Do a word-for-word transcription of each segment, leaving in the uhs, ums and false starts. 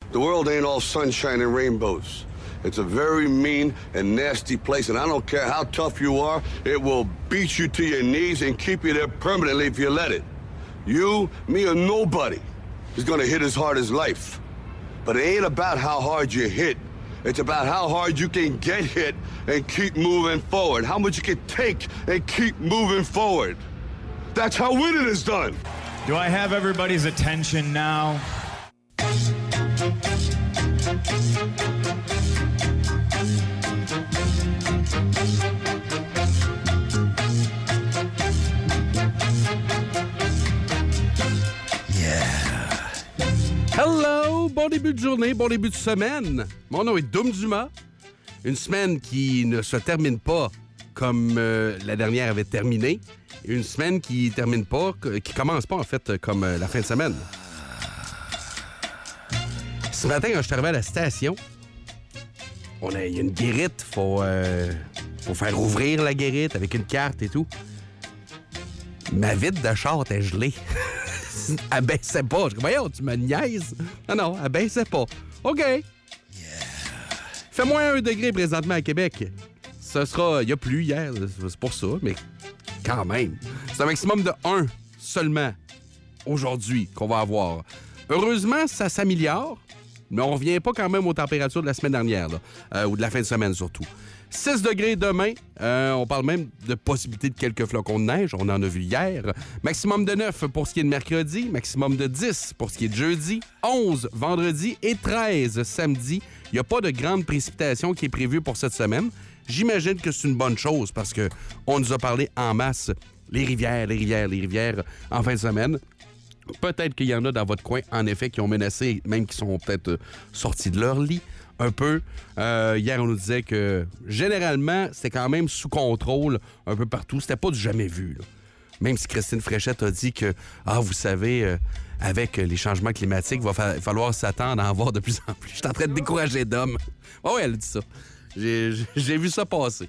The world ain't all sunshine and rainbows. It's a very mean and nasty place, and I don't care how tough you are, it will beat you to your knees and keep you there permanently if you let it. You, me, or nobody is gonna hit as hard as life. But it ain't about how hard you hit. It's about how hard you can get hit and keep moving forward. How much you can take and keep moving forward. That's how winning is done. Do I have everybody's attention now? Hello! Bon début de journée, bon début de semaine. Mon nom est Dom Dumas. Une semaine qui ne se termine pas comme euh, la dernière avait terminé. Une semaine qui termine pas, qui commence pas en fait comme euh, la fin de semaine. Ce matin, quand je suis arrivé à la station, on a, il y a une guérite. Faut, euh, faut faire ouvrir la guérite avec une carte et tout. Ma vitre de char était gelée. Elle baissait pas. Je dis, voyons, tu me niaises. Non, non, elle baissait pas. OK. Yeah. Il fait moins un degré présentement à Québec. Ce sera... Il y a plu hier, c'est pour ça, mais quand même. C'est un maximum de un seulement aujourd'hui qu'on va avoir. Heureusement, ça s'améliore, mais on revient pas quand même aux températures de la semaine dernière, là, euh, ou de la fin de semaine surtout. six degrés demain. Euh, on parle même de possibilité de quelques flocons de neige. On en a vu hier. Maximum de neuf pour ce qui est de mercredi. Maximum de dix pour ce qui est de jeudi. onze vendredi et treize samedi. Il n'y a pas de grande précipitation qui est prévue pour cette semaine. J'imagine que c'est une bonne chose parce que on nous a parlé en masse. Les rivières, les rivières, les rivières en fin de semaine. Peut-être qu'il y en a dans votre coin, en effet, qui ont menacé, même qui sont peut-être sortis de leur lit. Un peu. Euh, hier, on nous disait que généralement, c'était quand même sous contrôle un peu partout. C'était pas du jamais vu, là. Même si Christine Fréchette a dit que, ah, vous savez, euh, avec les changements climatiques, il va fa- falloir s'attendre à en voir de plus en plus. Je suis en train de décourager d'hommes. Oh, oui, elle a dit ça. J'ai, j'ai vu ça passer.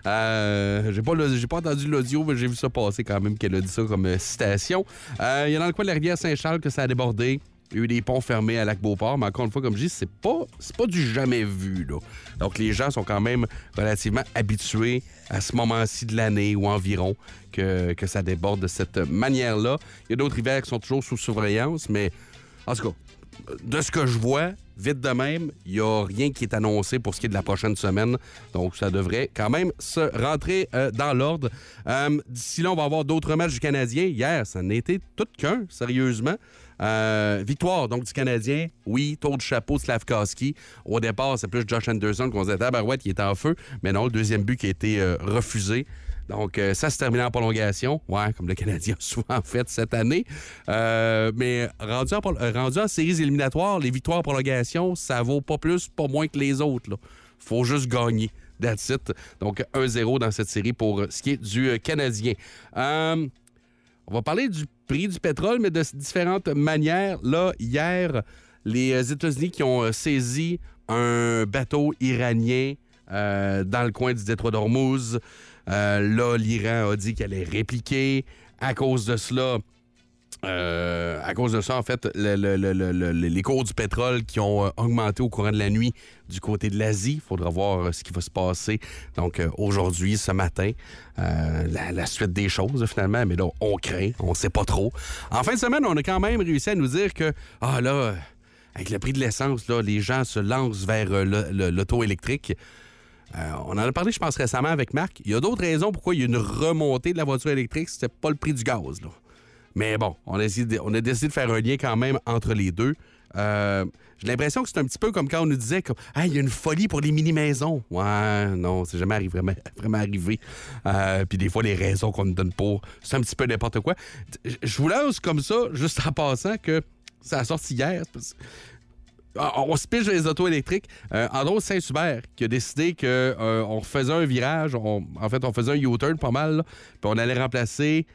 Euh, j'ai, pas, j'ai pas entendu l'audio, mais j'ai vu ça passer quand même qu'elle a dit ça comme euh, citation. Euh, il y a dans le coin de la rivière Saint-Charles que ça a débordé. Il y a eu des ponts fermés à Lac-Beauport, mais encore une fois, comme je dis, c'est pas, c'est pas du jamais vu, là. Donc, les gens sont quand même relativement habitués à ce moment-ci de l'année ou environ que, que ça déborde de cette manière-là. Il y a d'autres rivières qui sont toujours sous surveillance, mais en tout cas, de ce que je vois, vite de même, il n'y a rien qui est annoncé pour ce qui est de la prochaine semaine. Donc, ça devrait quand même se rentrer euh, dans l'ordre. Euh, d'ici là, on va avoir d'autres matchs du Canadien. Hier, ça n'a été tout qu'un, sérieusement. Euh, victoire donc du Canadien. Oui, tour de chapeau de Slavkovski. Au départ, c'est plus Josh Anderson qu'on se disait, ah, Barouette, il était en feu. Mais non, le deuxième but qui a été euh, refusé. Donc, euh, ça s'est terminé en prolongation. Ouais, comme le Canadien a souvent fait cette année. Euh, mais rendu en, rendu en séries éliminatoires, les victoires en prolongation, ça vaut pas plus, pas moins que les autres, là. Faut juste gagner. That's it. Donc, un zéro dans cette série pour ce qui est du euh, Canadien. Euh, on va parler du prix du pétrole, mais de différentes manières. Là, hier, les États-Unis qui ont saisi un bateau iranien euh, dans le coin du détroit d'Ormuz. Euh, là, l'Iran a dit qu'elle allait répliquer. À cause de cela, euh, à cause de ça, en fait, le, le, le, le, les cours du pétrole qui ont augmenté au courant de la nuit du côté de l'Asie. Il faudra voir ce qui va se passer. Donc, euh, aujourd'hui, ce matin, euh, la, la suite des choses, finalement. Mais là, on craint, on ne sait pas trop. En fin de semaine, on a quand même réussi à nous dire que, ah là, avec le prix de l'essence, là, les gens se lancent vers euh, le, le, l'auto électrique. Euh, on en a parlé, je pense, récemment avec Marc. Il y a d'autres raisons pourquoi il y a une remontée de la voiture électrique. C'était pas le prix du gaz, là. Mais bon, on a, essayé de, on a décidé de faire un lien quand même entre les deux. Euh, j'ai l'impression que c'est un petit peu comme quand on nous disait qu'il ah, y a une folie pour les mini-maisons. Ouais, non, c'est jamais arrivé, vraiment, vraiment arrivé. Euh, Puis des fois, les raisons qu'on nous donne pour, c'est un petit peu n'importe quoi. Je vous lance comme ça, juste en passant, que ça a sorti hier. On se pige les autos électriques. Euh, Andros Saint-Hubert qui a décidé qu'on euh, faisait un virage. On, en fait, on faisait un U-turn pas mal. Là, puis on allait remplacer...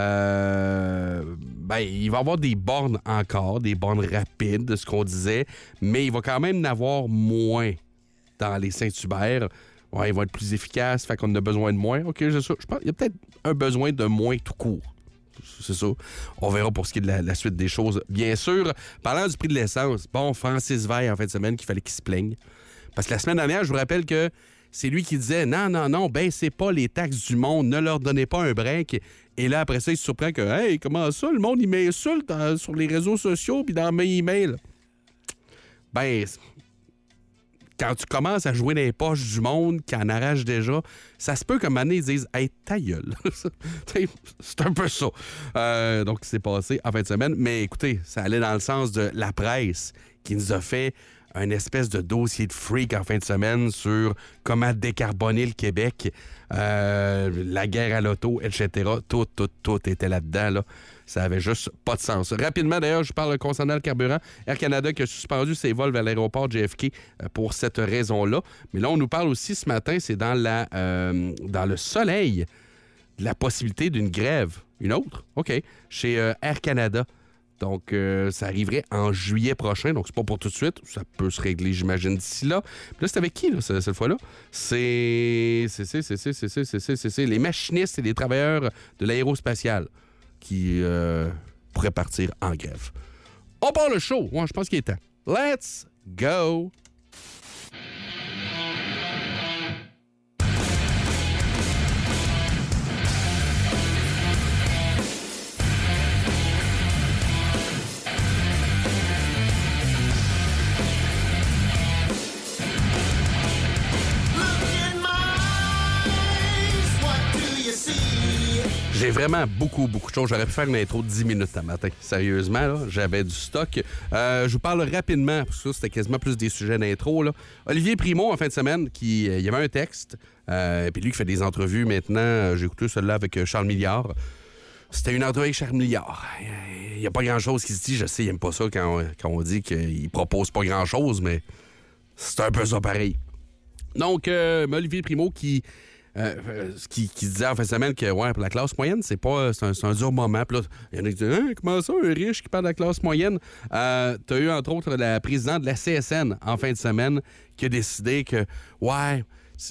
Euh, ben, il va y avoir des bornes encore, des bornes rapides, de ce qu'on disait. Mais il va quand même en avoir moins dans les Saint-Hubert. Ouais, ils vont être plus efficaces. Fait qu'on a besoin de moins. OK, je, je pense qu'il y a peut-être un besoin de moins tout court. c'est ça. On verra pour ce qui est de la, la suite des choses, bien sûr. Parlant du prix de l'essence, bon, Francis Veil, en fin de semaine, qu'il fallait qu'il se plaigne. Parce que la semaine dernière, je vous rappelle que c'est lui qui disait « Non, non, non, baissez pas les taxes du monde, ne leur donnez pas un break. » Et là, après ça, il se surprend que « Hey, comment ça, le monde, il m'insulte euh, sur les réseaux sociaux puis dans mes emails. » Ben, quand tu commences à jouer dans les poches du monde, qui en arrache déjà, ça se peut qu'à un moment donné, ils disent « Hey, ta gueule! » C'est un peu ça. Euh, donc, c'est passé en fin de semaine. Mais écoutez, ça allait dans le sens de la presse qui nous a fait un espèce de dossier de freak en fin de semaine sur comment décarboner le Québec, euh, la guerre à l'auto, et cetera. Tout, tout, tout était là-dedans, là. Ça avait juste pas de sens. Rapidement, d'ailleurs, je parle concernant le carburant. Air Canada qui a suspendu ses vols vers l'aéroport J F K pour cette raison-là. Mais là, on nous parle aussi ce matin, c'est dans, la, euh, dans le soleil, de la possibilité d'une grève. Une autre? OK. Chez euh, Air Canada. Donc, euh, ça arriverait en juillet prochain. Donc, c'est pas pour tout de suite. Ça peut se régler, j'imagine, d'ici là. Puis là, c'est avec qui, là, cette, cette fois-là? C'est... C'est, c'est, c'est, c'est, c'est, c'est, c'est, c'est, c'est les machinistes et les travailleurs de l'aérospatiale qui euh, pourraient partir en grève. On part le show. Ouais, je pense qu'il est temps. Let's go! J'ai vraiment beaucoup, beaucoup de choses. J'aurais pu faire une intro de dix minutes ce matin. Sérieusement, là, j'avais du stock. Euh, je vous parle rapidement, parce que ça, c'était quasiment plus des sujets d'intro, là. Olivier Primo, en fin de semaine, qui, il y avait un texte, euh, puis lui qui fait des entrevues maintenant. J'ai écouté celle-là avec Charles Milliard. C'était une entrevue avec Charles Milliard. Il n'y a pas grand-chose qui se dit. Je sais, il n'aime pas ça quand on, quand on dit qu'il propose pas grand-chose, mais c'est un peu ça pareil. Donc, euh, Olivier Primo qui... Euh, qui, qui disait en fin de semaine que ouais, pour la classe moyenne, c'est pas c'est un, c'est un dur moment. Puis là, il y en a qui disent hein, comment ça, un riche qui parle de la classe moyenne? Euh, tu as eu entre autres la présidente de la C S N en fin de semaine qui a décidé que ouais,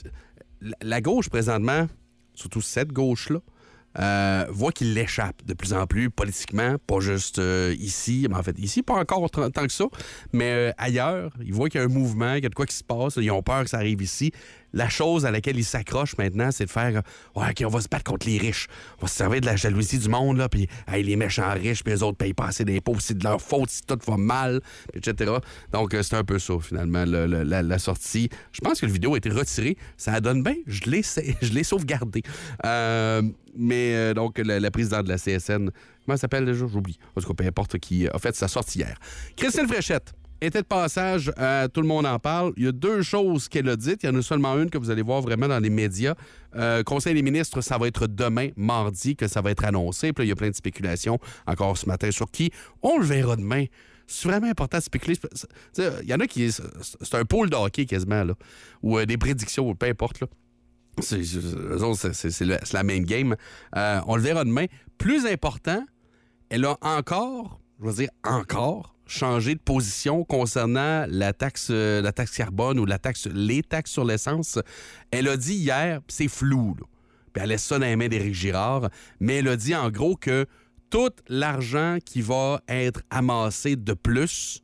la gauche présentement, surtout cette gauche-là, Euh, voit qu'il l'échappe de plus en plus politiquement, pas juste euh, ici, mais en fait ici, pas encore tant, tant que ça, mais euh, ailleurs, ils voient qu'il y a un mouvement, qu'il y a de quoi qui se passe, ils ont peur que ça arrive ici. La chose à laquelle ils s'accrochent maintenant, c'est de faire ouais, OK, on va se battre contre les riches. On va se servir de la jalousie du monde, là, puis hey, les méchants riches, puis les autres payent pas assez d'impôts, c'est de leur faute si tout va mal, et cetera. Donc, euh, c'est un peu ça, finalement, le, le, la, la sortie. Je pense que la vidéo a été retirée. Ça donne bien. Je l'ai, je l'ai sauvegardé. Euh, mais, euh, donc, la, la présidente de la C S N, comment elle s'appelle déjà? J'oublie. En tout cas, peu importe qui a fait sa sortie hier. Christine Fréchette était de passage, euh, tout le monde en parle. Il y a deux choses qu'elle a dites. Il y en a seulement une que vous allez voir vraiment dans les médias. Euh, Conseil des ministres, ça va être demain, mardi, que ça va être annoncé. Puis là, il y a plein de spéculations encore ce matin sur qui. On le verra demain. C'est vraiment important de spéculer. Il y en a qui... C'est un pôle de hockey quasiment, là. Ou euh, des prédictions, peu importe, là. C'est, c'est, c'est, c'est, le, c'est la même game. Euh, on le verra demain. Plus important, elle a encore, je veux dire encore, changé de position concernant la taxe, euh, la taxe carbone ou la taxe, les taxes sur l'essence. Elle a dit hier, c'est flou, là, puis elle laisse ça dans les mains d'Éric Girard, mais elle a dit en gros que tout l'argent qui va être amassé de plus,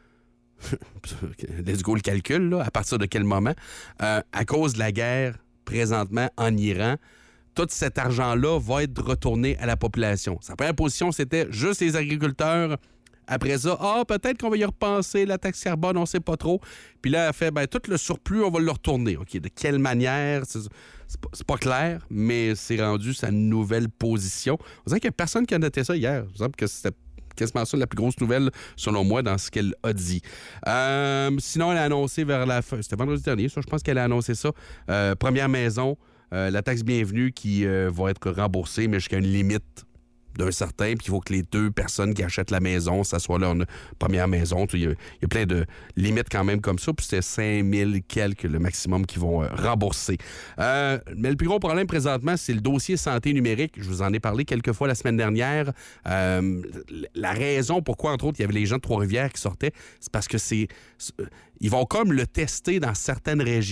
let's go le calcul, là, à partir de quel moment, euh, à cause de la guerre présentement en Iran, tout cet argent-là va être retourné à la population. Sa première position, c'était juste les agriculteurs. Après ça, ah, peut-être qu'on va y repenser, la taxe carbone, on ne sait pas trop. Puis là, elle fait, ben tout le surplus, on va le retourner. OK, de quelle manière? C'est, c'est, pas, c'est pas clair, mais c'est rendu sa nouvelle position. On dirait qu'il n'y a personne qui a noté ça hier. Il me semble que c'était quasiment ça la plus grosse nouvelle, selon moi, dans ce qu'elle a dit. Euh, sinon, elle a annoncé vers la fin, c'était vendredi dernier, ça, je pense qu'elle a annoncé ça. Euh, première maison, euh, la taxe bienvenue qui euh, va être remboursée, mais jusqu'à une limite d'un certain, puis il faut que les deux personnes qui achètent la maison, ça soit leur première maison. Il y a, il y a plein de limites quand même comme ça, puis c'est cinq mille quelques le maximum qui vont euh, rembourser. Euh, mais le plus gros problème présentement, c'est le dossier santé numérique. Je vous en ai parlé quelques fois la semaine dernière. Euh, la raison pourquoi, entre autres, il y avait les gens de Trois-Rivières qui sortaient, c'est parce que c'est... Ils vont comme le tester dans certaines régions.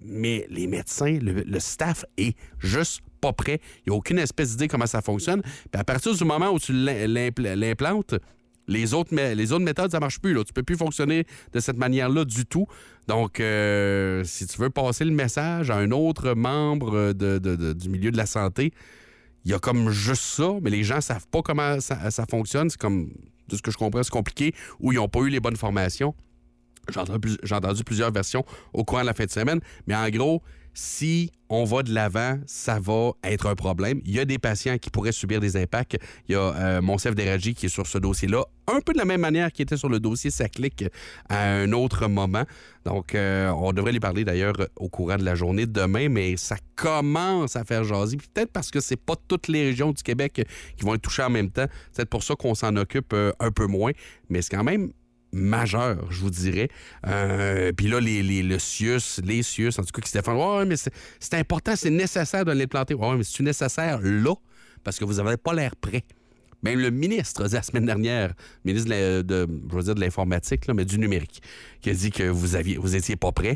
mais les médecins, le, le staff est juste pas prêt. Il n'y a aucune espèce d'idée comment ça fonctionne. Puis à partir du moment où tu l'implantes, les autres, les autres méthodes, ça ne marche plus. Là. Tu ne peux plus fonctionner de cette manière-là du tout. Donc, euh, si tu veux passer le message à un autre membre de, de, de, du milieu de la santé, il y a comme juste ça, mais les gens ne savent pas comment ça, ça fonctionne. C'est comme, de ce que je comprends, c'est compliqué, ou ils n'ont pas eu les bonnes formations. J'ai entendu, j'ai entendu plusieurs versions au courant de la fin de semaine, mais en gros, si on va de l'avant, ça va être un problème. Il y a des patients qui pourraient subir des impacts. Il y a euh, Monsef Deradji qui est sur ce dossier-là, un peu de la même manière qu'il était sur le dossier SACLIC à un autre moment. Donc, euh, on devrait lui parler d'ailleurs au courant de la journée de demain, mais ça commence à faire jaser. Puis peut-être parce que c'est pas toutes les régions du Québec qui vont être touchées en même temps. C'est peut-être pour ça qu'on s'en occupe euh, un peu moins, mais c'est quand même majeur, je vous dirais. Euh, Puis là, les, les, le C I U S, les C I U S, en tout cas, qui se défendent. Ouais, mais c'est, c'est important, c'est nécessaire de l'implanter. Ouais, mais c'est nécessaire là, parce que vous n'avez pas l'air prêt. Même le ministre a dit la semaine dernière, ministre de, la, de je veux dire de l'informatique, là, mais du numérique, qui a dit que vous aviez, vous étiez pas prêt.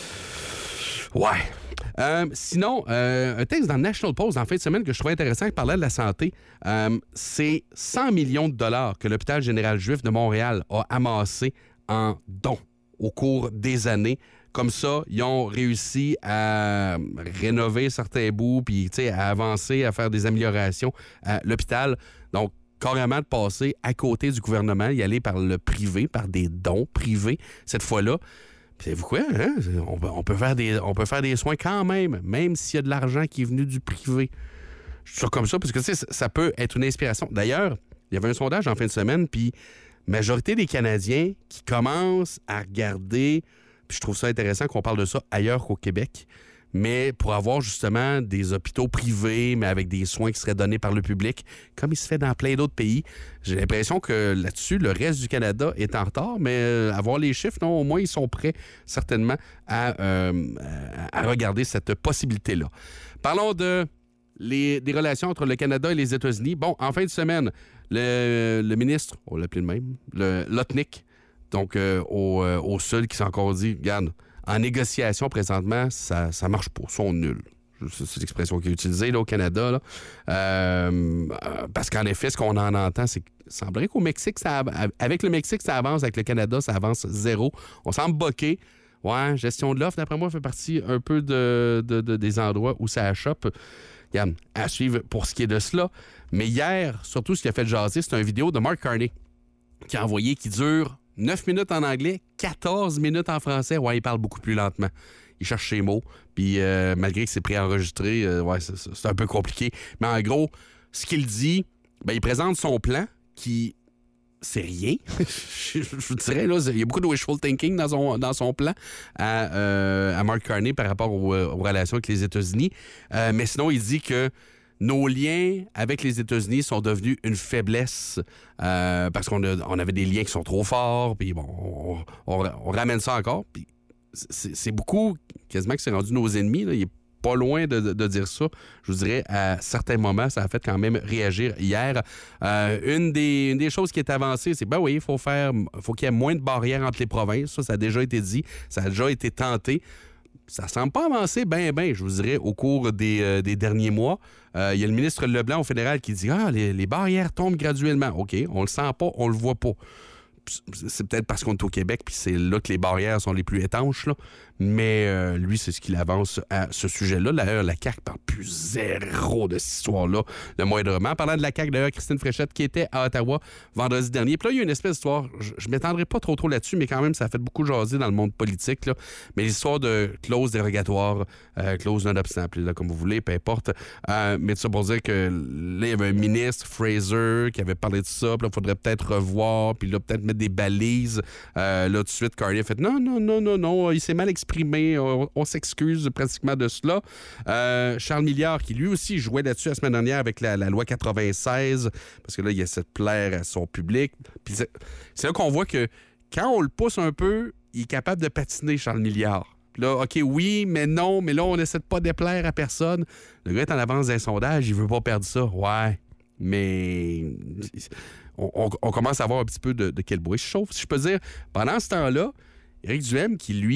Ouais. Euh, sinon, euh, un texte dans le National Post en fin de semaine que je trouvais intéressant qui parlait de la santé, euh, c'est cent millions de dollars que l'Hôpital général juif de Montréal a amassé en dons au cours des années. Comme ça, ils ont réussi à rénover certains bouts, puis à avancer, à faire des améliorations à l'hôpital. Donc, carrément de passer à côté du gouvernement, y aller par le privé, par des dons privés, cette fois-là. Savez-vous quoi? Hein? On, peut, on, peut faire des, on peut faire des soins quand même, même s'il y a de l'argent qui est venu du privé. Je suis sûr comme ça, parce que ça peut être une inspiration. D'ailleurs, il y avait un sondage en fin de semaine, puis la majorité des Canadiens qui commencent à regarder, puis je trouve ça intéressant qu'on parle de ça ailleurs qu'au Québec, mais pour avoir justement des hôpitaux privés, mais avec des soins qui seraient donnés par le public, comme il se fait dans plein d'autres pays. J'ai l'impression que là-dessus, le reste du Canada est en retard, mais euh, avoir les chiffres, non, au moins, ils sont prêts certainement à, euh, à regarder cette possibilité-là. Parlons de les, des relations entre le Canada et les États-Unis. Bon, en fin de semaine, le, le ministre, on l'appelait le même, le Lotnick, donc euh, au, euh, au Sud, qui s'est encore dit, regarde, en négociation, présentement, ça ne marche pas. Ils sont nuls. C'est l'expression qui est utilisée là, au Canada. Là. Euh, parce qu'en effet, ce qu'on en entend, c'est qu'il semblerait qu'au Mexique, ça, avec le Mexique, ça avance. Avec le Canada, ça avance zéro. On semble boqué. Ouais, gestion de l'offre, d'après moi, fait partie un peu de, de, de, des endroits où ça achoppe. Regarde, à suivre pour ce qui est de cela. Mais hier, surtout, ce qui a fait jaser, c'est une vidéo de Mark Carney qui a envoyé, qui dure neuf minutes en anglais, quatorze minutes en français. Ouais, il parle beaucoup plus lentement. Il cherche ses mots. Puis euh, malgré que c'est préenregistré, euh, ouais, c'est, c'est un peu compliqué. Mais en gros, ce qu'il dit, ben, il présente son plan qui... c'est rien. je, je vous dirais, là, il y a beaucoup de wishful thinking dans son, dans son plan à, euh, à Mark Carney par rapport aux, aux relations avec les États-Unis. Euh, mais sinon, il dit que nos liens avec les États-Unis sont devenus une faiblesse euh, parce qu'on a, on avait des liens qui sont trop forts, puis bon, on, on, on ramène ça encore. Puis c'est, c'est beaucoup, quasiment que c'est rendu nos ennemis. Là. Il est pas loin de, de, de dire ça. Je vous dirais, à certains moments, ça a fait quand même réagir hier. Euh, une, des, une des choses qui est avancée, c'est, ben oui, il faut faire, faut qu'il y ait moins de barrières entre les provinces. Ça, ça a déjà été dit. Ça a déjà été tenté. Ça semble pas avancer bien, bien, je vous dirais, au cours des, euh, des derniers mois. Euh, il y a le ministre Leblanc au fédéral qui dit « Ah, les, les barrières tombent graduellement. » OK, on le sent pas, on le voit pas. C'est peut-être parce qu'on est au Québec, puis c'est là que les barrières sont les plus étanches, là. Mais euh, lui, c'est ce qu'il avance à ce sujet-là. D'ailleurs, la C A Q parle plus zéro de cette histoire-là, le moindrement. Parlant de la C A Q, d'ailleurs, Christine Fréchette, qui était à Ottawa vendredi dernier. Puis là, il y a une espèce d'histoire, je, je m'étendrai pas trop trop là-dessus, mais quand même, ça a fait beaucoup jaser dans le monde politique, là. Mais l'histoire de clause dérogatoire, euh, clause non-obstant, appelez-la comme vous voulez, peu importe. Euh, mais tout ça pour dire que là, il y avait un ministre, Fraser, qui avait parlé de ça. Puis là, il faudrait peut-être revoir, puis là, peut-être mettre des balises. Euh, là, tout de suite, Carney a fait non, non, non, non, non, il s'est mal exprimé. On, on s'excuse pratiquement de cela. Euh, Charles Milliard, qui lui aussi jouait là-dessus la semaine dernière avec la, la loi quatre-vingt-seize, parce que là, il essaie de plaire à son public. Puis c'est, c'est là qu'on voit que quand on le pousse un peu, il est capable de patiner, Charles Milliard. Puis là, OK, oui, mais non, mais là, on essaie de pas déplaire à personne. Le gars est en avance d'un sondage, il veut pas perdre ça. Ouais, mais... On, on, on commence à voir un petit peu de, de quel bruit se chauffe, si je peux dire. Pendant ce temps-là, Éric Duhaime, qui, lui,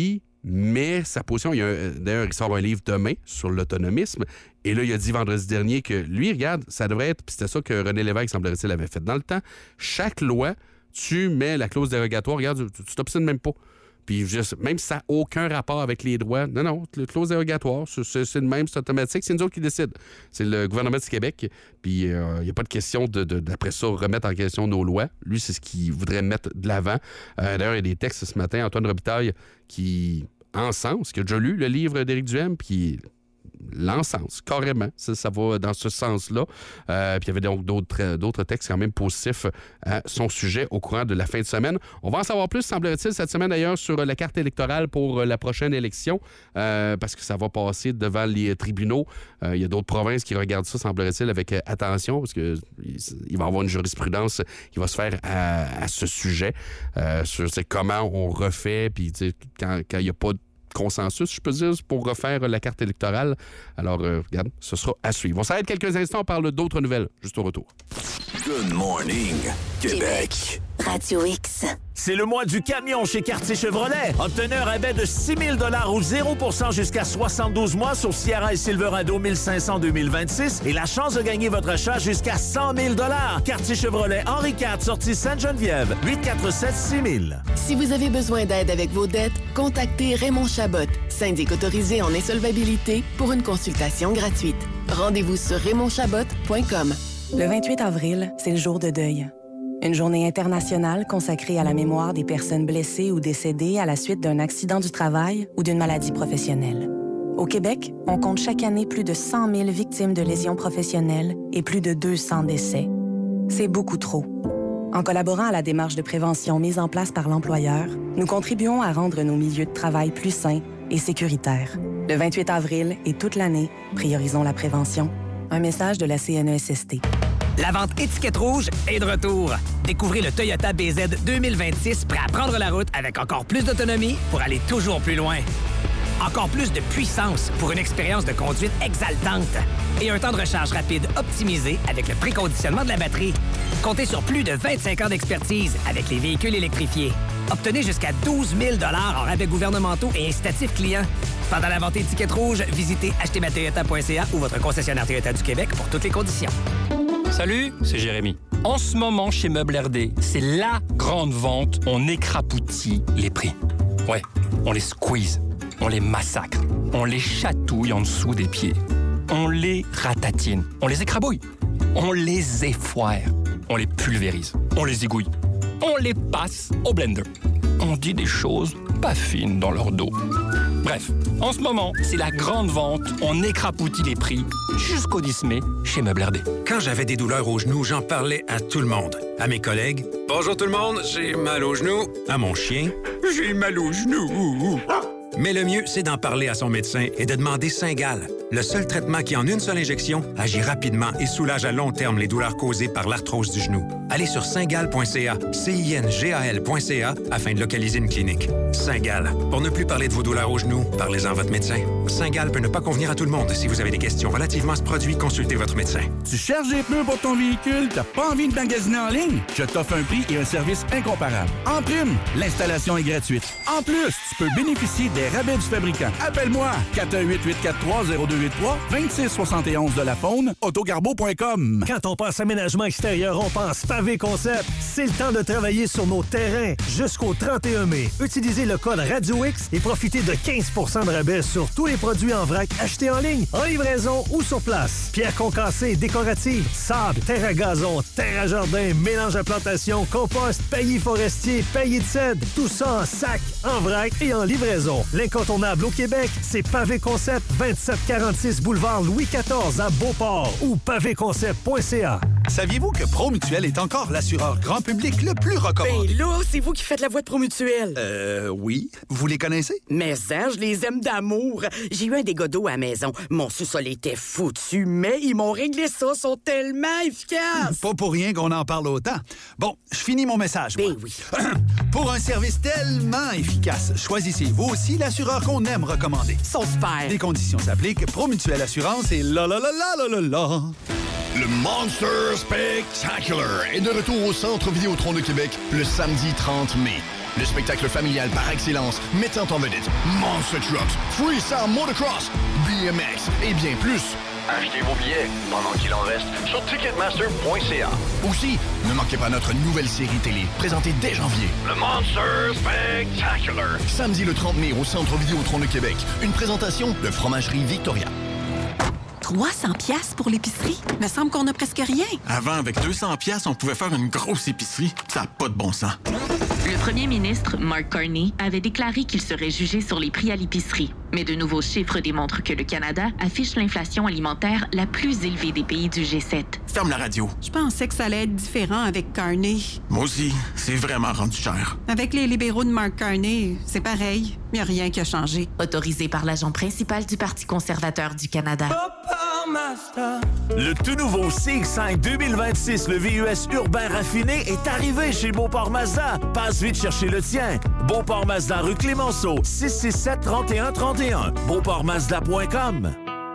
mais sa position, il y a un, d'ailleurs, il sort un livre demain sur l'autonomisme, et là, il a dit vendredi dernier que lui, regarde, ça devrait être, puis c'était ça que René Lévesque, semblerait-il, avait fait dans le temps, chaque loi, tu mets la clause dérogatoire, regarde, tu t'obstines même pas. Puis juste, même si ça n'a aucun rapport avec les droits, non, non, la clause dérogatoire, c'est, c'est le même, c'est automatique, c'est nous autres qui décident. C'est le gouvernement du Québec, puis il euh, n'y a pas de question de, de, d'après ça, remettre en question nos lois. Lui, c'est ce qu'il voudrait mettre de l'avant. Euh, d'ailleurs, il y a des textes ce matin, Antoine Robitaille, qui encense, qui a déjà lu le livre d'Éric Duhem, puis l'encense, carrément. Ça, ça va dans ce sens-là. Euh, puis il y avait donc d'autres, d'autres textes quand même positifs à son sujet au courant de la fin de semaine. On va en savoir plus, semblerait-il, cette semaine d'ailleurs, sur la carte électorale pour la prochaine élection, euh, parce que ça va passer devant les tribunaux. Euh, il y a d'autres provinces qui regardent ça, semblerait-il, avec attention, parce qu'il va y avoir une jurisprudence qui va se faire à, à ce sujet, euh, sur c'est comment on refait, puis quand il n'y a pas de consensus, je peux dire, pour refaire la carte électorale. Alors, euh, regarde, ce sera à suivre. On s'arrête quelques instants, on parle d'autres nouvelles, juste au retour. Good morning, Québec. Radio X. C'est le mois du camion chez Quartier Chevrolet. Obtenez un rabais de six mille dollars ou zéro pour cent jusqu'à soixante-douze mois sur Sierra et Silverado mille cinq cents deux mille vingt-six et la chance de gagner votre achat jusqu'à cent mille dollars. Quartier Chevrolet, Henri quatre, sortie Sainte-Geneviève, huit quatre sept six mille. Si vous avez besoin d'aide avec vos dettes, contactez Raymond Chabot, syndic autorisé en insolvabilité, pour une consultation gratuite. Rendez-vous sur raymond chabot point com. Le vingt-huit avril, c'est le jour de deuil. Une journée internationale consacrée à la mémoire des personnes blessées ou décédées à la suite d'un accident du travail ou d'une maladie professionnelle. Au Québec, on compte chaque année plus de cent mille victimes de lésions professionnelles et plus de deux cents décès. C'est beaucoup trop. En collaborant à la démarche de prévention mise en place par l'employeur, nous contribuons à rendre nos milieux de travail plus sains et sécuritaires. Le vingt-huit avril et toute l'année, priorisons la prévention. Un message de la C N E S S T. La vente Étiquette Rouge est de retour. Découvrez le Toyota B Z deux mille vingt-six prêt à prendre la route avec encore plus d'autonomie pour aller toujours plus loin. Encore plus de puissance pour une expérience de conduite exaltante. Et un temps de recharge rapide optimisé avec le préconditionnement de la batterie. Comptez sur plus de vingt-cinq ans d'expertise avec les véhicules électrifiés. Obtenez jusqu'à douze mille dollars en rabais gouvernementaux et incitatifs clients. Pendant la vente Étiquette Rouge, visitez acheter ma toyota point c a ou votre concessionnaire Toyota du Québec pour toutes les conditions. Salut, c'est Jérémy. En ce moment, chez Meubles R D, c'est la grande vente. On écrapoutit les prix. Ouais, on les squeeze, on les massacre, on les chatouille en dessous des pieds. On les ratatine, on les écrabouille, on les effoire, on les pulvérise, on les égouille, on les passe au blender. On dit des choses pas fines dans leur dos. Bref, en ce moment, c'est la grande vente. On écrapoutit les prix jusqu'au dix mai chez Meubles R D. Quand j'avais des douleurs aux genoux, j'en parlais à tout le monde. À mes collègues, « Bonjour tout le monde, j'ai mal aux genoux. » À mon chien, « J'ai mal aux genoux. » Mais le mieux, c'est d'en parler à son médecin et de demander Cingal, le seul traitement qui, en une seule injection, agit rapidement et soulage à long terme les douleurs causées par l'arthrose du genou. Allez sur cingal point c a, C I N G A L point C A, afin de localiser une clinique. Cingal. Pour ne plus parler de vos douleurs aux genoux, parlez-en à votre médecin. Cingal peut ne pas convenir à tout le monde. Si vous avez des questions relativement à ce produit, consultez votre médecin. Tu cherches des pneus pour ton véhicule? T'as pas envie de magasiner en ligne? Je t'offre un prix et un service incomparable. En prime, l'installation est gratuite. En plus, tu peux bénéficier des rabais du fabricant. Appelle-moi quatre un huit, huit quatre trois, zéro deux huit trois, vingt-six soixante et onze de la Faune, autogarbo point com. Quand on pense aménagement extérieur, on pense Pavé Concept. C'est le temps de travailler sur nos terrains jusqu'au trente et un mai. Utilisez le code Radio X et profitez de quinze pour cent de rabais sur tous les produits en vrac achetés en ligne, en livraison ou sur place. Pierre concassée décorative, sable, terre à gazon, terre à jardin, mélange à plantation, compost, paillis forestier, paillis de cèdre. Tout ça en sac, en vrac et en livraison. L'incontournable au Québec, c'est Pavé Concept, vingt-sept quarante-six boulevard Louis quatorze à Beauport ou pavé concept point c a. Saviez-vous que Promutuel est encore l'assureur grand public le plus recommandé? Ben là, c'est vous qui faites la voix de Promutuel. Euh, oui. Vous les connaissez? Mais ça, je les aime d'amour. J'ai eu un dégât d'eau à la maison. Mon sous-sol était foutu, mais ils m'ont réglé ça. Ils sont tellement efficaces. Pas pour rien qu'on en parle autant. Bon, je finis mon message. Ben moi. oui. Pour un service tellement efficace, choisissez vous aussi l'assureur qu'on aime recommander. Ils sont super. Les conditions s'appliquent. Promutuel Assurance et la la la la la la la. Le Monster Spectacular est de retour au Centre Vidéotron de Québec le samedi trente mai. le spectacle familial par excellence mettant en vedette Monster Trucks, Freestyle Motocross, B M X et bien plus. Achetez vos billets pendant qu'il en reste sur ticketmaster point c a. Aussi, ne manquez pas notre nouvelle série télé, présentée dès janvier. Le Monster Spectacular. Samedi le trente mai au Centre Vidéotron de Québec. Une présentation de Fromagerie Victoria. trois cents piastres pour l'épicerie? Me semble qu'on a presque rien. Avant, avec deux cents piastres, on pouvait faire une grosse épicerie. Ça n'a pas de bon sens. Le premier ministre, Mark Carney, avait déclaré qu'il serait jugé sur les prix à l'épicerie. Mais de nouveaux chiffres démontrent que le Canada affiche l'inflation alimentaire la plus élevée des pays du G sept. Ferme la radio. Je pensais que ça allait être différent avec Carney. Moi aussi, c'est vraiment rendu cher. Avec les libéraux de Mark Carney, c'est pareil. Il n'y a rien qui a changé. Autorisé par l'agent principal du Parti conservateur du Canada. Le tout nouveau C X cinq deux mille vingt-six, le V U S urbain raffiné, est arrivé chez Beauport Mazda. Passe vite chercher le tien. Beauport Mazda, rue Clémenceau, six six sept, trente et un trente et un. beauport mazda point com.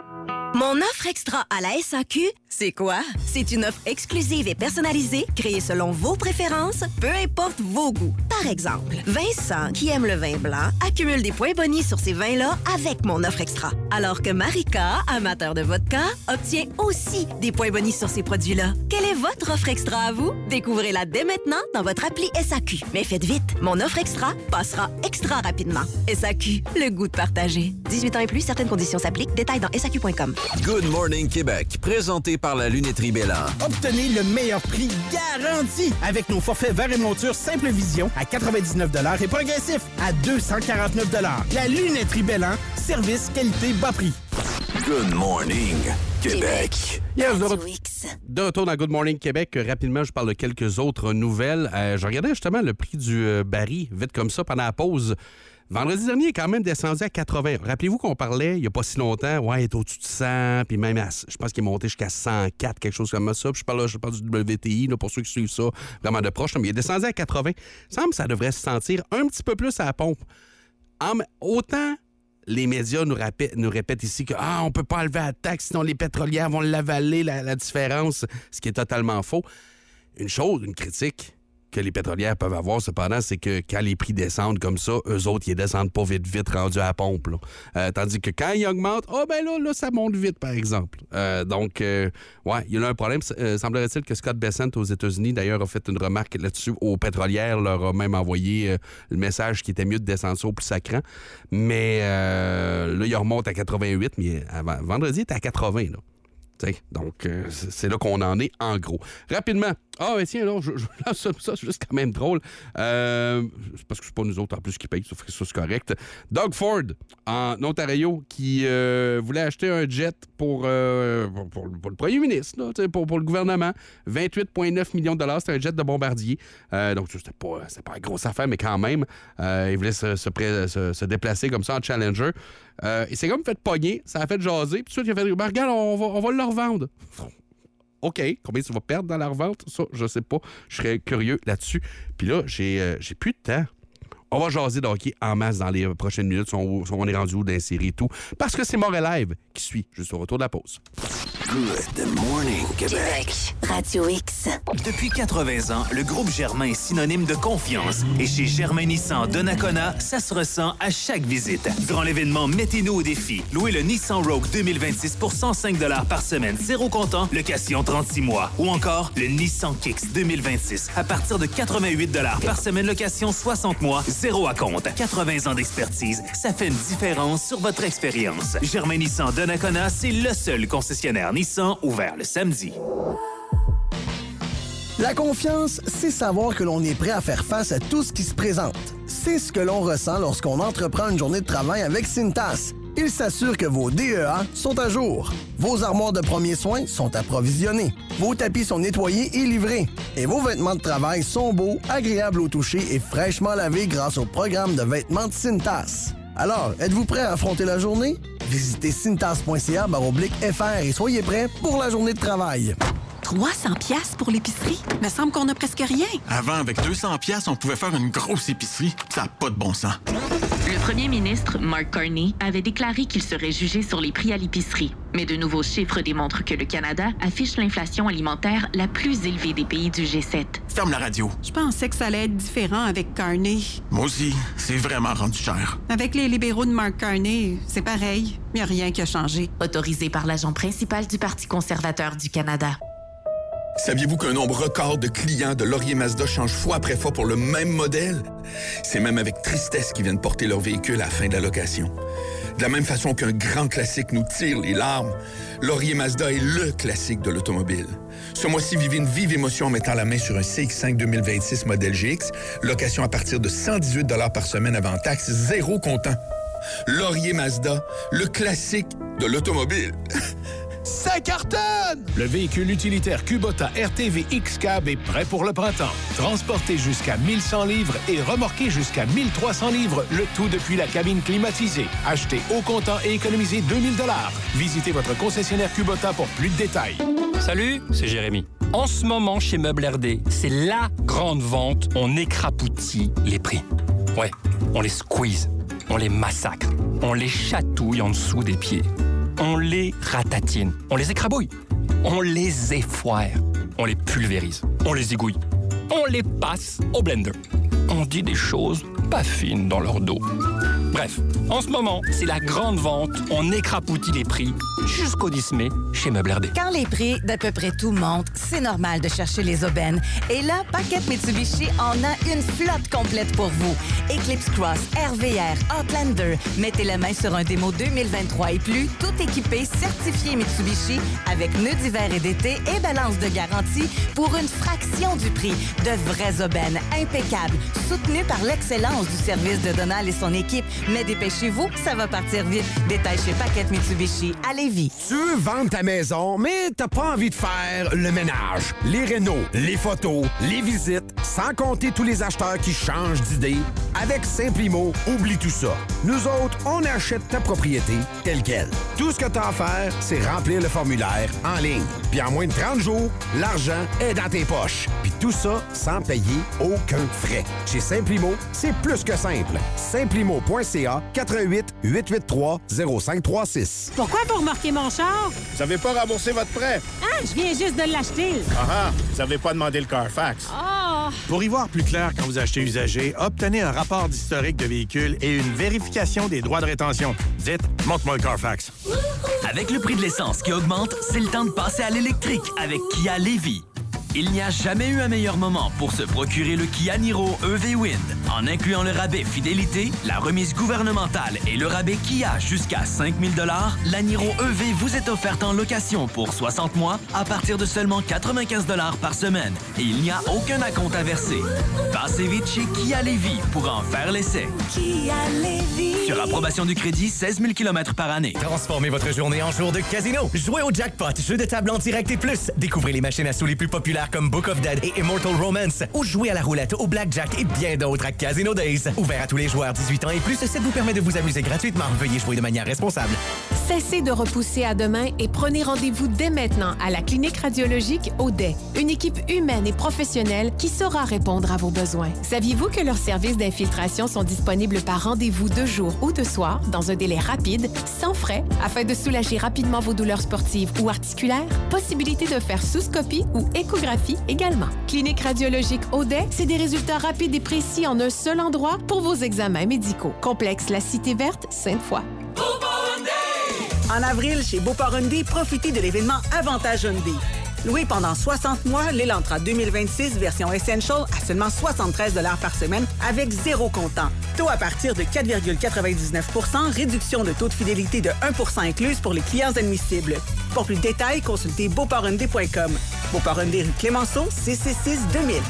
Mon offre extra à la S A Q, c'est quoi? C'est une offre exclusive et personnalisée, créée selon vos préférences, peu importe vos goûts. Par exemple, Vincent, qui aime le vin blanc, accumule des points bonis sur ces vins-là avec mon offre extra. Alors que Marika, amateur de vodka, obtient aussi des points bonis sur ces produits-là. Quelle est votre offre extra à vous? Découvrez-la dès maintenant dans votre appli S A Q. Mais faites vite, mon offre extra passera extra rapidement. S A Q, le goût de partager. dix-huit ans et plus, certaines conditions s'appliquent. Détails dans S A Q point com. Good Morning Québec, présenté par la Lunetterie Bélan. Obtenez le meilleur prix garanti avec nos forfaits verre et monture Simple Vision à quatre-vingt-dix-neuf dollars et progressif à deux cent quarante-neuf dollars. La Lunetterie Bélan, service, qualité, bas prix. Good Morning Québec. Yes, de, re- de retour dans Good Morning Québec. Rapidement, je parle de quelques autres nouvelles. Euh, je regardais justement le prix du euh, baril, vite comme ça, pendant la pause. Vendredi dernier, il est quand même descendu à quatre-vingts. Rappelez-vous qu'on parlait il n'y a pas si longtemps, ouais, il est au-dessus de cent, puis même, à, je pense qu'il est monté jusqu'à cent quatre, quelque chose comme ça. Puis je parle, je parle du W T I, là, pour ceux qui suivent ça vraiment de proche. Mais il est descendu à quatre-vingts. Il semble que ça devrait se sentir un petit peu plus à la pompe. En, autant les médias nous, répètent, nous répètent ici que ah, on ne peut pas enlever la taxe, sinon les pétrolières vont l'avaler, la, la différence, ce qui est totalement faux. Une chose, une critique que les pétrolières peuvent avoir, cependant, c'est que quand les prix descendent comme ça, eux autres, ils descendent pas vite, vite, rendus à la pompe. Là. Euh, tandis que quand ils augmentent, oh ben là, là, ça monte vite, par exemple. Euh, donc, euh, ouais, il y a un problème. Euh, semblerait-il que Scott Bessent, aux États-Unis, d'ailleurs, a fait une remarque là-dessus aux pétrolières, leur a même envoyé euh, le message qu'il était mieux de descendre ça au plus sacrant. Mais euh, là, il remonte à quatre-vingt-huit, mais avant, vendredi, il était à quatre-vingts, là. T'sais, donc, euh, c'est là qu'on en est, en gros. Rapidement. Ah, mais tiens, là, je, je lance ça, ça c'est juste quand même drôle. Euh, c'est parce que c'est pas nous autres, en plus, qui payent, ça, ça c'est correct. Doug Ford, en Ontario, qui euh, voulait acheter un jet pour, euh, pour, pour, pour le premier ministre, là, pour, pour le gouvernement. vingt-huit virgule neuf millions de dollars, c'était un jet de bombardier. Euh, donc, c'était pas, c'était pas une grosse affaire, mais quand même, euh, il voulait se, se, pré, se, se déplacer comme ça en Challenger. Euh, il s'est comme fait pogner, ça a fait jaser, puis tout de suite, il a fait ben, regarde, on va, on va le revendre. OK, combien tu vas perdre dans la revente? Ça, je sais pas. Je serais curieux là-dessus. Puis là, j'ai, euh, j'ai plus de temps. On va jaser de hockey en masse dans les prochaines minutes. On, on est rendu où dans les séries et tout. Parce que c'est Montréal Live qui suit, juste au retour de la pause. Good Morning Québec. Radio X. Depuis quatre-vingts ans, le groupe Germain est synonyme de confiance. Et chez Germain Nissan de Nakona, ça se ressent à chaque visite. Durant l'événement Mettez-nous au défi, louez le Nissan Rogue deux mille vingt-six pour cent cinq dollars par semaine, zéro comptant, location trente-six mois. Ou encore le Nissan Kicks deux mille vingt-six à partir de quatre-vingt-huit dollars par semaine, location soixante mois, zéro à compte. quatre-vingts ans d'expertise, ça fait une différence sur votre expérience. Germain Nissan de Nakona, c'est le seul concessionnaire Nissan ouvert le samedi. La confiance, c'est savoir que l'on est prêt à faire face à tout ce qui se présente. C'est ce que l'on ressent lorsqu'on entreprend une journée de travail avec Cintas. Il s'assure que vos D E A sont à jour. Vos armoires de premiers soins sont approvisionnées. Vos tapis sont nettoyés et livrés. Et vos vêtements de travail sont beaux, agréables au toucher et fraîchement lavés grâce au programme de vêtements de Cintas. Alors, êtes-vous prêt à affronter la journée? Visitez cintas point c a baroblique F R et soyez prêts pour la journée de travail. trois cents piastres pour l'épicerie? Me semble qu'on a presque rien. Avant, avec deux cents piastres, on pouvait faire une grosse épicerie. Ça n'a pas de bon sens. Le premier ministre, Mark Carney, avait déclaré qu'il serait jugé sur les prix à l'épicerie. Mais de nouveaux chiffres démontrent que le Canada affiche l'inflation alimentaire la plus élevée des pays du G sept. Ferme la radio. Je pensais que ça allait être différent avec Carney. Moi aussi, c'est vraiment rendu cher. Avec les libéraux de Mark Carney, c'est pareil. Il n'y a rien qui a changé. Autorisé par l'agent principal du Parti conservateur du Canada. Saviez-vous qu'un nombre record de clients de Laurier Mazda change fois après fois pour le même modèle? C'est même avec tristesse qu'ils viennent porter leur véhicule à la fin de la location. De la même façon qu'un grand classique nous tire les larmes, Laurier Mazda est le classique de l'automobile. Ce mois-ci, vivez une vive émotion en mettant la main sur un C X cinq deux mille vingt-six modèle G X, location à partir de cent dix-huit dollars par semaine avant taxe, zéro comptant. Laurier Mazda, le classique de l'automobile. Ça cartonne! Le véhicule utilitaire Kubota R T V X-Cab est prêt pour le printemps. Transporté jusqu'à mille cent livres et remorqué jusqu'à mille trois cents livres, le tout depuis la cabine climatisée. Achetez au comptant et économisez deux mille dollars. Visitez votre concessionnaire Kubota pour plus de détails. Salut, c'est Jérémy. En ce moment, chez Meubles R D, c'est la grande vente. On écrapoutit les prix. Ouais, on les squeeze, on les massacre, on les chatouille en dessous des pieds. On les ratatine, on les écrabouille, on les effoire, on les pulvérise, on les égouille, on les passe au blender. On dit des choses pas fines dans leur dos. Bref, en ce moment, c'est la grande vente. On écrapoutit les prix jusqu'au dix mai chez Meubles R D. Quand les prix d'à peu près tout montent, c'est normal de chercher les aubaines. Et là, Paquette Mitsubishi en a une flotte complète pour vous. Eclipse Cross, R V R, Outlander. Mettez la main sur un démo deux mille vingt-trois et plus, tout équipé, certifié Mitsubishi, avec pneus d'hiver et d'été et balance de garantie pour une fraction du prix. De vraies aubaines impeccables, soutenues par l'excellence du service de Donald et son équipe. Mais dépêchez-vous, ça va partir vite. Détail chez Paquette Mitsubishi à Lévis. Tu veux vendre ta maison, mais t'as pas envie de faire le ménage, les rénaux, les photos, les visites, sans compter tous les acheteurs qui changent d'idée. Avec Simplimo, oublie tout ça. Nous autres, on achète ta propriété telle quelle. Tout ce que t'as à faire, c'est remplir le formulaire en ligne. Puis en moins de trente jours, l'argent est dans tes poches. Puis tout ça sans payer aucun frais. Chez Simplimo, c'est plus que simple. Simplimo point C A quatre un huit, huit huit trois, zéro cinq trois six. Pourquoi vous remorquez mon char? Vous avez pas remboursé votre prêt? Ah, je viens juste de l'acheter. Ah ah, vous avez pas demandé le Carfax. Oh! Pour y voir plus clair quand vous achetez usagé, obtenez un rapport d'historique de véhicule et une vérification des droits de rétention. Dites, montre-moi le Carfax. Avec le prix de l'essence qui augmente, c'est le temps de passer à l'électrique avec Kia Lévis. Il n'y a jamais eu un meilleur moment pour se procurer le Kia Niro E V Wind. En incluant le rabais fidélité, la remise gouvernementale et le rabais Kia jusqu'à cinq mille dollars, la Niro E V vous est offerte en location pour soixante mois à partir de seulement quatre-vingt-quinze dollars par semaine. Et il n'y a aucun acompte à verser. Passez vite chez Kia Lévis pour en faire l'essai. Kia Lévis. Sur approbation du crédit, seize mille kilomètres par année. Transformez votre journée en jour de casino. Jouez au jackpot, jeu de table en direct et plus. Découvrez les machines à sous les plus populaires comme Book of Dead et Immortal Romance, ou jouez à la roulette, au blackjack et bien d'autres à Casino Days. Ouvert à tous les joueurs dix-huit ans et plus, ça vous permet de vous amuser gratuitement. Veuillez jouer de manière responsable. Cessez de repousser à demain et prenez rendez-vous dès maintenant à la clinique radiologique Audet. Une équipe humaine et professionnelle qui saura répondre à vos besoins. Saviez-vous que leurs services d'infiltration sont disponibles par rendez-vous de jour ou de soir dans un délai rapide, sans frais, afin de soulager rapidement vos douleurs sportives ou articulaires? Possibilité de faire sous-scopie ou échographie également. Clinique radiologique Audet, c'est des résultats rapides et précis en un seul endroit pour vos examens médicaux. Complexe La Cité Verte, Sainte-Foy. En avril, chez Beauport Hyundai, profitez de l'événement Avantage Hyundai. Loué pendant soixante mois, l'Elantra deux mille vingt-six version Essential à seulement soixante-treize dollars par semaine avec zéro comptant. Taux à partir de quatre virgule quatre-vingt-dix-neuf pour cent, réduction de taux de fidélité de un pour cent incluse pour les clients admissibles. Pour plus de détails, consultez beauport hyundai point com. Beauport Hyundai rue Clémenceau, six cent soixante-six deux mille.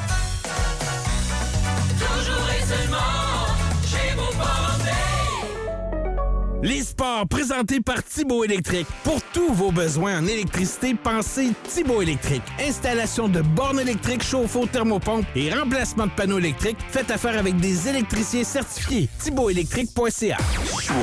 Toujours et seulement chez Beauport Hyundai. Les sports présentés par Thibaut Électrique. Pour tous vos besoins en électricité, pensez Thibaut Électrique. Installation de bornes électriques, chauffe-eau, thermopompe et remplacement de panneaux électriques. Faites affaire avec des électriciens certifiés. thibaut électrique point C A. Choix.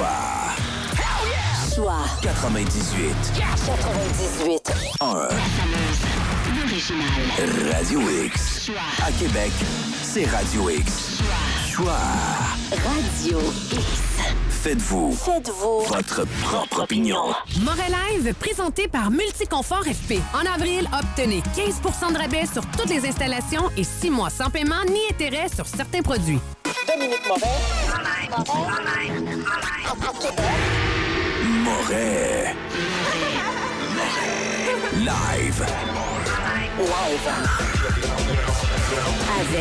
Choix. quatre-vingt-dix-huit. quatre-vingt-dix-huit. un. original. Radio X. Choix. À Québec, c'est Radio X. Choix. Choix. Radio X. Faites-vous. Faites-vous. Votre propre opinion. Montréal présenté par Multiconfort F P. En avril, obtenez quinze pour cent de rabais sur toutes les installations et six mois sans paiement ni intérêt sur certains produits. Dominique Moret. Moret. Live. Live. Avec